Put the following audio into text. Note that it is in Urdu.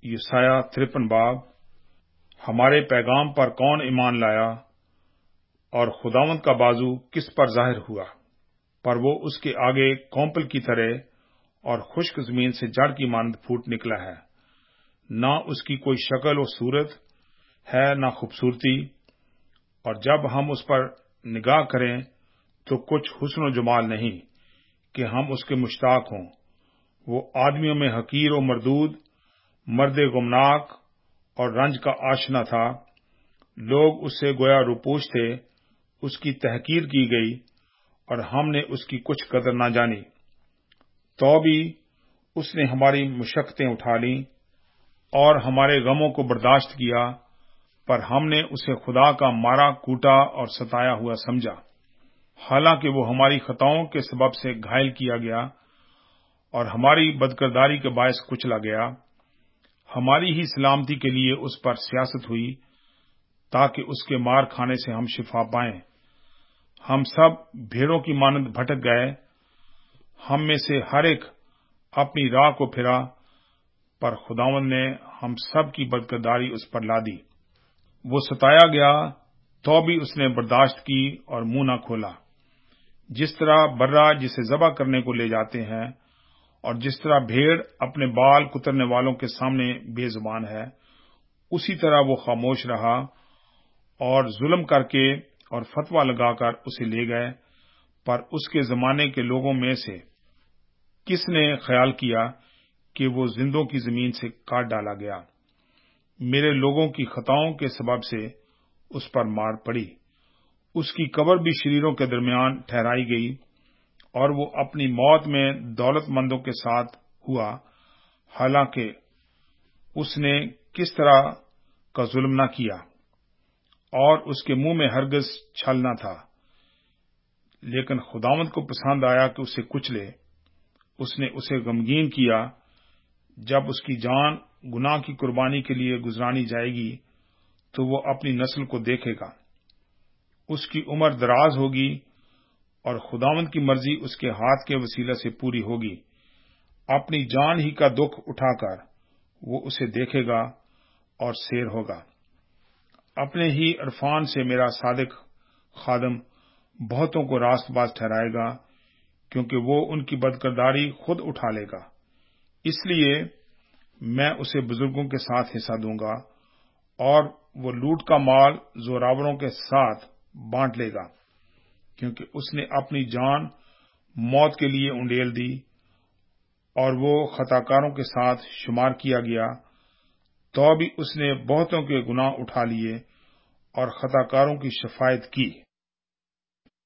یسایہ 53 باب۔ ہمارے پیغام پر کون ایمان لایا اور خداوند کا بازو کس پر ظاہر ہوا؟ پر وہ اس کے آگے کونپل کی طرح اور خشک زمین سے جڑ کی مانند پھوٹ نکلا ہے، نہ اس کی کوئی شکل و صورت ہے نہ خوبصورتی، اور جب ہم اس پر نگاہ کریں تو کچھ حسن و جمال نہیں کہ ہم اس کے مشتاق ہوں۔ وہ آدمیوں میں حقیر و مردود، مرد غمناک اور رنج کا آشنا تھا۔ لوگ اس سے گویا روپوش تھے، اس کی تحقیر کی گئی اور ہم نے اس کی کچھ قدر نہ جانی۔ تو بھی اس نے ہماری مشقتیں اٹھا لیں اور ہمارے غموں کو برداشت کیا، پر ہم نے اسے خدا کا مارا کوٹا اور ستایا ہوا سمجھا۔ حالانکہ وہ ہماری خطاؤں کے سبب سے گھائل کیا گیا اور ہماری بدکرداری کے باعث کچلا گیا۔ ہماری ہی سلامتی کے لیے اس پر سیاست ہوئی، تاکہ اس کے مار کھانے سے ہم شفا پائیں۔ ہم سب بھیڑوں کی مانند بھٹک گئے، ہم میں سے ہر ایک اپنی راہ کو پھرا، پر خداوند نے ہم سب کی بدکرداری اس پر لا دی۔ وہ ستایا گیا تو بھی اس نے برداشت کی اور منہ نہ کھولا۔ جس طرح برہ جسے ذبح کرنے کو لے جاتے ہیں، اور جس طرح بھیڑ اپنے بال کترنے والوں کے سامنے بے زبان ہے، اسی طرح وہ خاموش رہا اور ظلم کر کے اور فتویٰ لگا کر اسے لے گئے۔ پر اس کے زمانے کے لوگوں میں سے کس نے خیال کیا کہ وہ زندوں کی زمین سے کاٹ ڈالا گیا؟ میرے لوگوں کی خطاؤں کے سبب سے اس پر مار پڑی۔ اس کی قبر بھی شریروں کے درمیان ٹھہرائی گئی، اور وہ اپنی موت میں دولت مندوں کے ساتھ ہوا، حالانکہ اس نے کس طرح کا ظلم نہ کیا، اور اس کے منہ میں ہرگز چھل نہ تھا۔ لیکن خداوند کو پسند آیا کہ اسے کچلے۔ اس نے اسے غمگین کیا۔ جب اس کی جان گناہ کی قربانی کے لیے گزرانی جائے گی تو وہ اپنی نسل کو دیکھے گا۔ اس کی عمر دراز ہوگی اور خداوند کی مرضی اس کے ہاتھ کے وسیلے سے پوری ہوگی۔ اپنی جان ہی کا دکھ اٹھا کر وہ اسے دیکھے گا اور سیر ہوگا۔ اپنے ہی عرفان سے میرا صادق خادم بہتوں کو راست باز ٹھہرائے گا، کیونکہ وہ ان کی بدکرداری خود اٹھا لے گا۔ اس لیے میں اسے بزرگوں کے ساتھ حصہ دوں گا، اور وہ لوٹ کا مال زوراوروں کے ساتھ بانٹ لے گا، کیونکہ اس نے اپنی جان موت کے لیے انڈیل دی، اور وہ خطاکاروں کے ساتھ شمار کیا گیا۔ تو بھی اس نے بہتوں کے گناہ اٹھا لیے اور خطاکاروں کی شفاعت کی۔